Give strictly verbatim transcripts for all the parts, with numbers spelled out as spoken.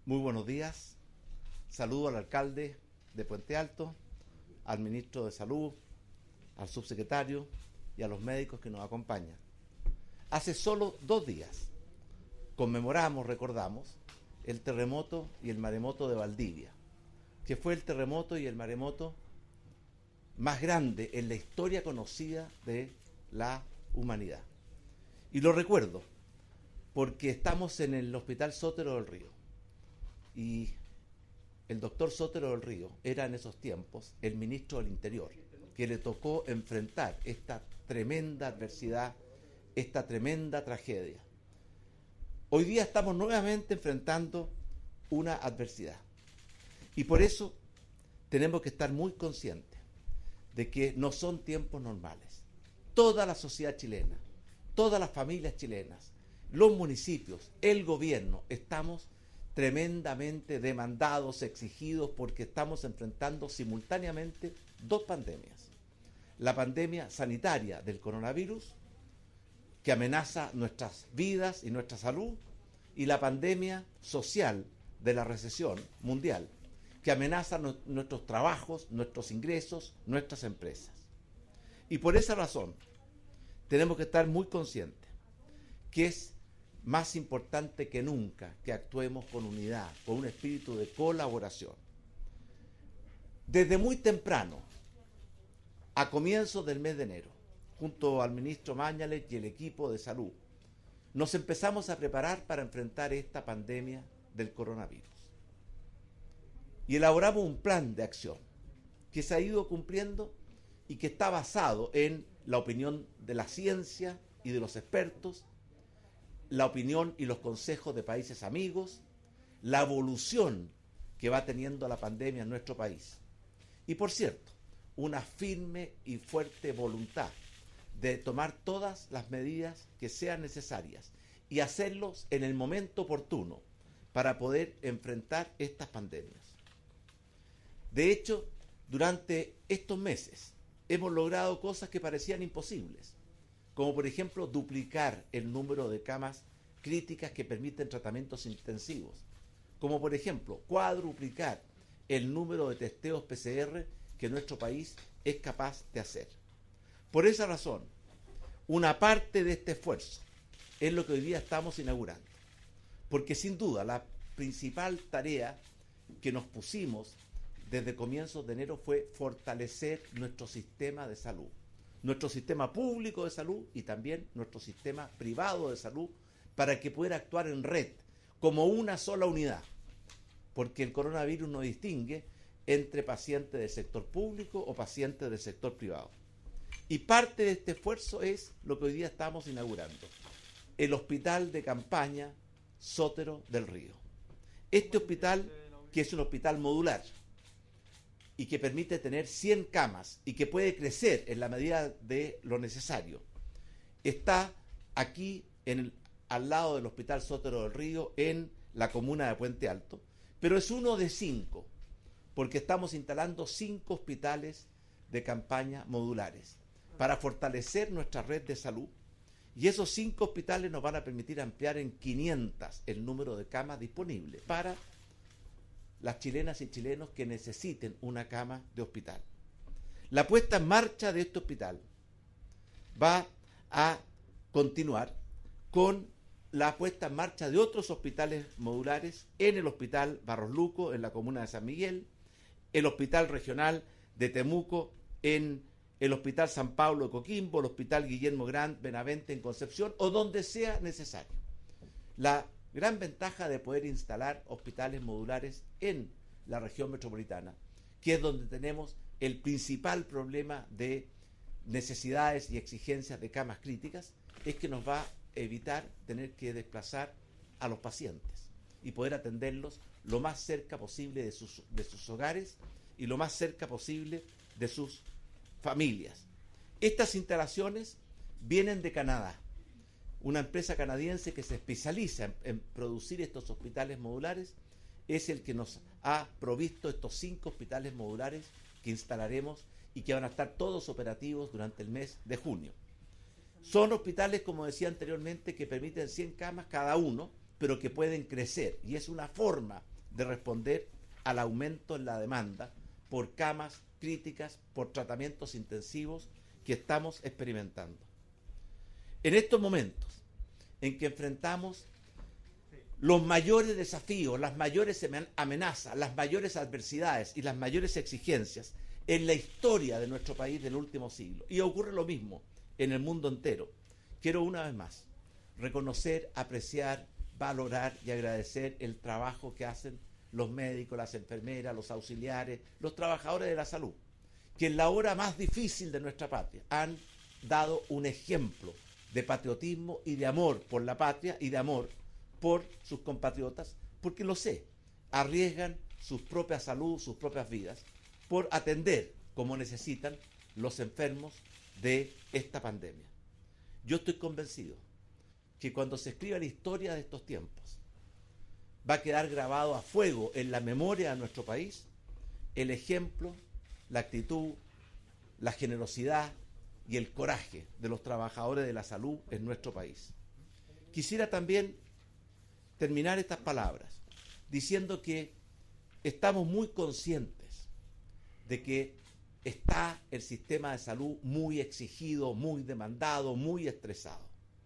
Muy buenos días. Saludo al alcalde de Puente Alto, al ministro de Salud, al subsecretario y a los médicos que nos acompañan. Hace solo dos días conmemoramos, recordamos, el terremoto y el maremoto de Valdivia, que fue el terremoto y el maremoto más grande en la historia conocida de la humanidad. Y lo recuerdo porque estamos en el Hospital Sotero del Río. Y el doctor Sotero del Río era en esos tiempos el ministro del Interior, que le tocó enfrentar esta tremenda adversidad, esta tremenda tragedia. Hoy día estamos nuevamente enfrentando una adversidad. Y por eso tenemos que estar muy conscientes de que no son tiempos normales. Toda la sociedad chilena, todas las familias chilenas, los municipios, el gobierno, estamos tremendamente demandados, exigidos, porque estamos enfrentando simultáneamente dos pandemias. La pandemia sanitaria del coronavirus, que amenaza nuestras vidas y nuestra salud, y la pandemia social de la recesión mundial, que amenaza no, nuestros trabajos, nuestros ingresos, nuestras empresas. Y por esa razón tenemos que estar muy conscientes que es más importante que nunca que actuemos con unidad, con un espíritu de colaboración. Desde muy temprano, a comienzos del mes de enero, junto al ministro Mañalich y el equipo de salud, nos empezamos a preparar para enfrentar esta pandemia del coronavirus. Y elaboramos un plan de acción que se ha ido cumpliendo y que está basado en la opinión de la ciencia y de los expertos, la opinión y los consejos de países amigos, la evolución que va teniendo la pandemia en nuestro país. Y por cierto, una firme y fuerte voluntad de tomar todas las medidas que sean necesarias y hacerlos en el momento oportuno para poder enfrentar estas pandemias. De hecho, durante estos meses hemos logrado cosas que parecían imposibles, como por ejemplo duplicar el número de camas críticas que permiten tratamientos intensivos, como por ejemplo cuadruplicar el número de testeos P C R que nuestro país es capaz de hacer. Por esa razón, una parte de este esfuerzo es lo que hoy día estamos inaugurando, porque sin duda la principal tarea que nos pusimos desde comienzos de enero fue fortalecer nuestro sistema de salud, nuestro sistema público de salud y también nuestro sistema privado de salud, para que pudiera actuar en red, como una sola unidad, porque el coronavirus no distingue entre pacientes del sector público o pacientes del sector privado. Y parte de este esfuerzo es lo que hoy día estamos inaugurando, el hospital de campaña Sotero del Río. Este hospital, que es un hospital modular, y que permite tener cien camas y que puede crecer en la medida de lo necesario, está aquí en el, al lado del Hospital Sotero del Río, en la comuna de Puente Alto, pero es uno de cinco, porque estamos instalando cinco hospitales de campaña modulares para fortalecer nuestra red de salud, y esos cinco hospitales nos van a permitir ampliar en quinientas el número de camas disponibles para las chilenas y chilenos que necesiten una cama de hospital. La puesta en marcha de este hospital va a continuar con la puesta en marcha de otros hospitales modulares en el Hospital Barros Luco, en la comuna de San Miguel, el Hospital Regional de Temuco, en el Hospital San Pablo de Coquimbo, el Hospital Guillermo Grant Benavente en Concepción, o donde sea necesario. La gran ventaja de poder instalar hospitales modulares en la región metropolitana, que es donde tenemos el principal problema de necesidades y exigencias de camas críticas, es que nos va a evitar tener que desplazar a los pacientes y poder atenderlos lo más cerca posible de sus, de sus hogares y lo más cerca posible de sus familias. Estas instalaciones vienen de Canadá, una empresa canadiense que se especializa en, en producir estos hospitales modulares, es el que nos ha provisto estos cinco hospitales modulares que instalaremos y que van a estar todos operativos durante el mes de junio. Son hospitales, como decía anteriormente, que permiten cien camas cada uno, pero que pueden crecer, y es una forma de responder al aumento en la demanda por camas críticas, por tratamientos intensivos que estamos experimentando. En estos momentos en que enfrentamos los mayores desafíos, las mayores amenazas, las mayores adversidades y las mayores exigencias en la historia de nuestro país del último siglo, y ocurre lo mismo en el mundo entero, quiero una vez más reconocer, apreciar, valorar y agradecer el trabajo que hacen los médicos, las enfermeras, los auxiliares, los trabajadores de la salud, que en la hora más difícil de nuestra patria han dado un ejemplo de patriotismo y de amor por la patria y de amor por sus compatriotas, porque lo sé, arriesgan su propia salud, sus propias vidas, por atender como necesitan los enfermos de esta pandemia. Yo estoy convencido que cuando se escriba la historia de estos tiempos, va a quedar grabado a fuego en la memoria de nuestro país el ejemplo, la actitud, la generosidad y el coraje de los trabajadores de la salud en nuestro país. Quisiera también terminar estas palabras diciendo que estamos muy conscientes de que está el sistema de salud muy exigido, muy demandado, muy estresado.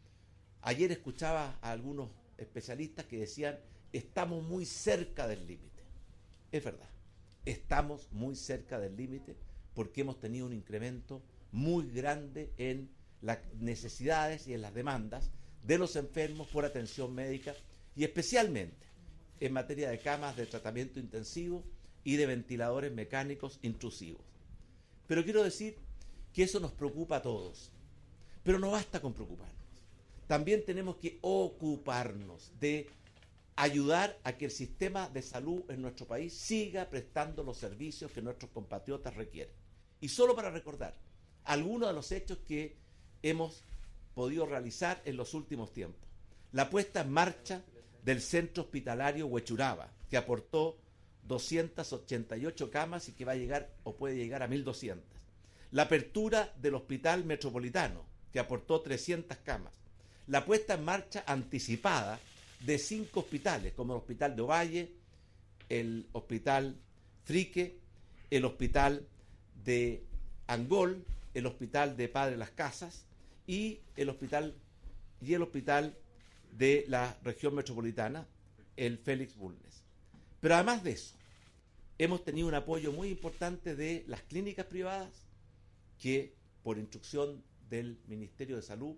Ayer escuchaba a algunos especialistas que decían, estamos muy cerca del límite. Es verdad, estamos muy cerca del límite porque hemos tenido un incremento muy grande en las necesidades y en las demandas de los enfermos por atención médica y especialmente en materia de camas de tratamiento intensivo y de ventiladores mecánicos intrusivos. Pero quiero decir que eso nos preocupa a todos, pero no basta con preocuparnos. También tenemos que ocuparnos de ayudar a que el sistema de salud en nuestro país siga prestando los servicios que nuestros compatriotas requieren. Y solo para recordar algunos de los hechos que hemos podido realizar en los últimos tiempos. La puesta en marcha del centro hospitalario Huechuraba, que aportó doscientas ochenta y ocho camas y que va a llegar o puede llegar a mil doscientas. La apertura del Hospital Metropolitano, que aportó trescientas camas. La puesta en marcha anticipada de cinco hospitales, como el Hospital de Ovalle, el Hospital Frique, el Hospital de Angol, el Hospital de Padre Las Casas y el Hospital y el Hospital de la Región Metropolitana, el Félix Bulnes. Pero además de eso, hemos tenido un apoyo muy importante de las clínicas privadas que, por instrucción del Ministerio de Salud,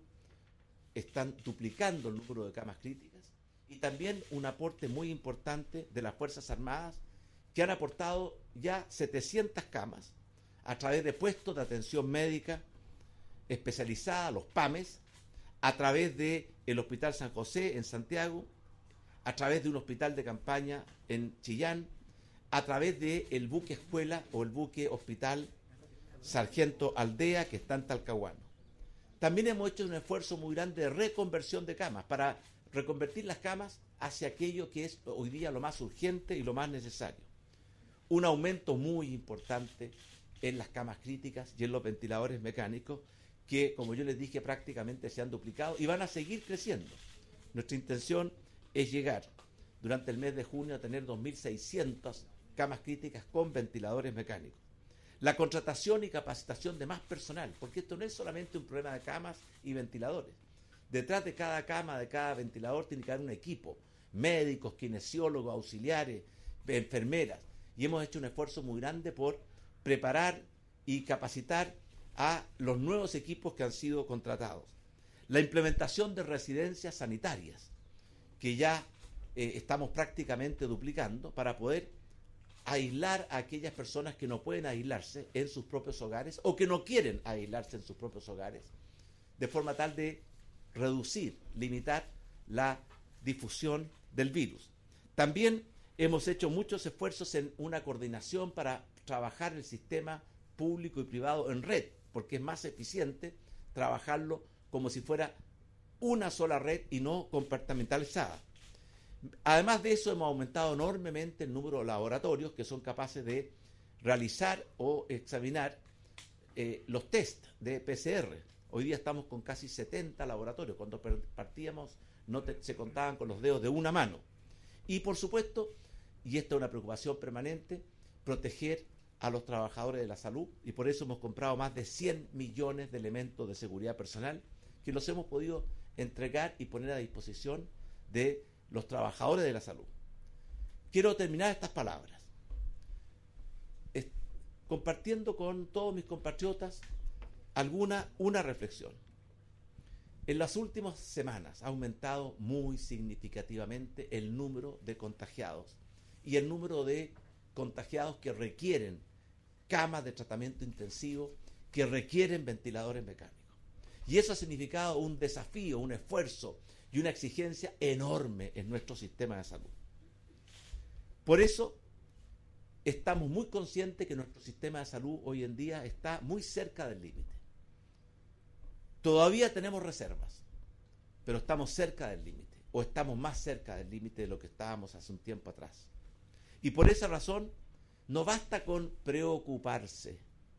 están duplicando el número de camas críticas, y también un aporte muy importante de las Fuerzas Armadas, que han aportado ya setecientas camas a través de puestos de atención médica especializada, los PAMES, a través del Hospital San José en Santiago, a través de un hospital de campaña en Chillán, a través del buque escuela o el buque hospital Sargento Aldea, que está en Talcahuano. También hemos hecho un esfuerzo muy grande de reconversión de camas, para reconvertir las camas hacia aquello que es hoy día lo más urgente y lo más necesario. Un aumento muy importante en las camas críticas y en los ventiladores mecánicos, que, como yo les dije, prácticamente se han duplicado y van a seguir creciendo. Nuestra intención es llegar durante el mes de junio a tener dos mil seiscientas camas críticas con ventiladores mecánicos. La contratación y capacitación de más personal, porque esto no es solamente un problema de camas y ventiladores. Detrás de cada cama, de cada ventilador, tiene que haber un equipo, médicos, kinesiólogos, auxiliares, enfermeras, y hemos hecho un esfuerzo muy grande por preparar y capacitar a los nuevos equipos que han sido contratados. La implementación de residencias sanitarias, que ya eh, estamos prácticamente duplicando para poder aislar a aquellas personas que no pueden aislarse en sus propios hogares o que no quieren aislarse en sus propios hogares, de forma tal de reducir, limitar la difusión del virus. También hemos hecho muchos esfuerzos en una coordinación para trabajar el sistema público y privado en red, porque es más eficiente trabajarlo como si fuera una sola red y no compartimentalizada. Además de eso, hemos aumentado enormemente el número de laboratorios que son capaces de realizar o examinar eh, los test de P C R. Hoy día estamos con casi setenta laboratorios. Cuando partíamos no te, se contaban con los dedos de una mano. Y por supuesto, y esta es una preocupación permanente, proteger a los trabajadores de la salud, y por eso hemos comprado más de cien millones de elementos de seguridad personal que los hemos podido entregar y poner a disposición de los trabajadores de la salud. Quiero terminar estas palabras es, compartiendo con todos mis compatriotas alguna una reflexión. En las últimas semanas ha aumentado muy significativamente el número de contagiados y el número de contagiados que requieren camas de tratamiento intensivo, que requieren ventiladores mecánicos. Y eso ha significado un desafío, un esfuerzo y una exigencia enorme en nuestro sistema de salud. Por eso estamos muy conscientes que nuestro sistema de salud hoy en día está muy cerca del límite. Todavía tenemos reservas, pero estamos cerca del límite, o estamos más cerca del límite de lo que estábamos hace un tiempo atrás. Y por esa razón, no basta con preocuparse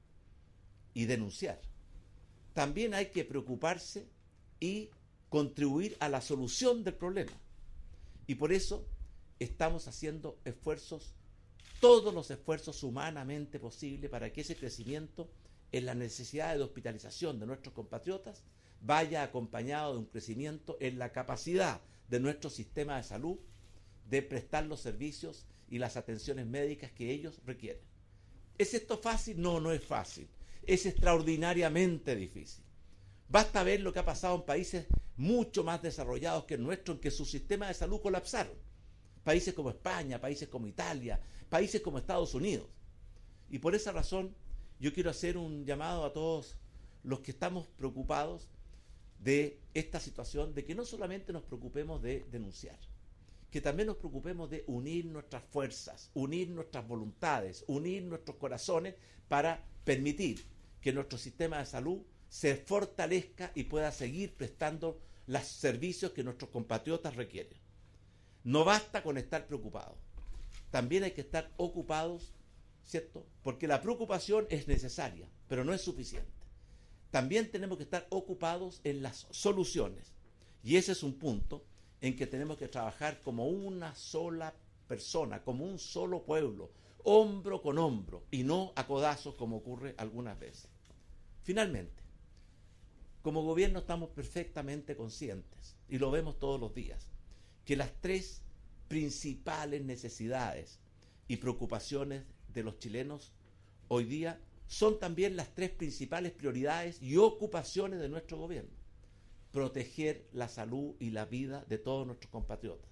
y denunciar. También hay que preocuparse y contribuir a la solución del problema. Y por eso estamos haciendo esfuerzos, todos los esfuerzos humanamente posibles para que ese crecimiento en la necesidad de hospitalización de nuestros compatriotas vaya acompañado de un crecimiento en la capacidad de nuestro sistema de salud de prestar los servicios y las atenciones médicas que ellos requieren. ¿Es esto fácil? No, no es fácil. Es extraordinariamente difícil. Basta ver lo que ha pasado en países mucho más desarrollados que el nuestro, en que sus sistemas de salud colapsaron. Países como España, países como Italia, países como Estados Unidos. Y por esa razón yo quiero hacer un llamado a todos los que estamos preocupados de esta situación, de que no solamente nos preocupemos de denunciar, que también nos preocupemos de unir nuestras fuerzas, unir nuestras voluntades, unir nuestros corazones para permitir que nuestro sistema de salud se fortalezca y pueda seguir prestando los servicios que nuestros compatriotas requieren. No basta con estar preocupados, también hay que estar ocupados, ¿cierto? Porque la preocupación es necesaria, pero no es suficiente. También tenemos que estar ocupados en las soluciones, y ese es un punto en que tenemos que trabajar como una sola persona, como un solo pueblo, hombro con hombro, y no a codazos como ocurre algunas veces. Finalmente, como gobierno estamos perfectamente conscientes, y lo vemos todos los días, que las tres principales necesidades y preocupaciones de los chilenos hoy día son también las tres principales prioridades y ocupaciones de nuestro gobierno. Proteger la salud y la vida de todos nuestros compatriotas.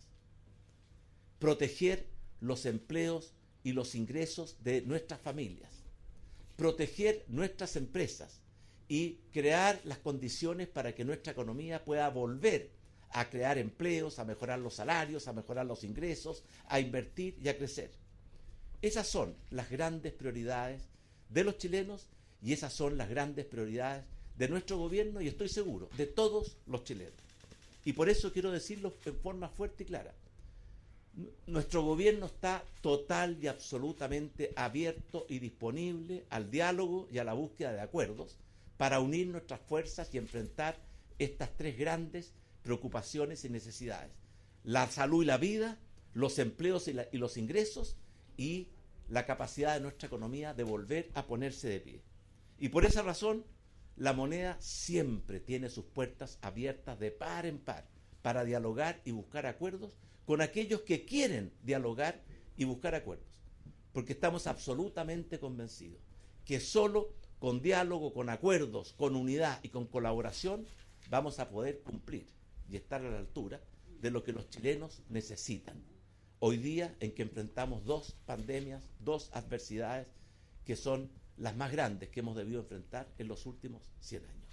Proteger los empleos y los ingresos de nuestras familias. Proteger nuestras empresas y crear las condiciones para que nuestra economía pueda volver a crear empleos, a mejorar los salarios, a mejorar los ingresos, a invertir y a crecer. Esas son las grandes prioridades de los chilenos y esas son las grandes prioridades de nuestro gobierno y estoy seguro, de todos los chilenos. Y por eso quiero decirlo en forma fuerte y clara. Nuestro gobierno está total y absolutamente abierto y disponible al diálogo y a la búsqueda de acuerdos para unir nuestras fuerzas y enfrentar estas tres grandes preocupaciones y necesidades. La salud y la vida, los empleos y, la, y los ingresos y la capacidad de nuestra economía de volver a ponerse de pie. Y por esa razón, la moneda siempre tiene sus puertas abiertas de par en par para dialogar y buscar acuerdos con aquellos que quieren dialogar y buscar acuerdos. Porque estamos absolutamente convencidos que solo con diálogo, con acuerdos, con unidad y con colaboración vamos a poder cumplir y estar a la altura de lo que los chilenos necesitan. Hoy día en que enfrentamos dos pandemias, dos adversidades que son las más grandes que hemos debido enfrentar en los últimos cien años.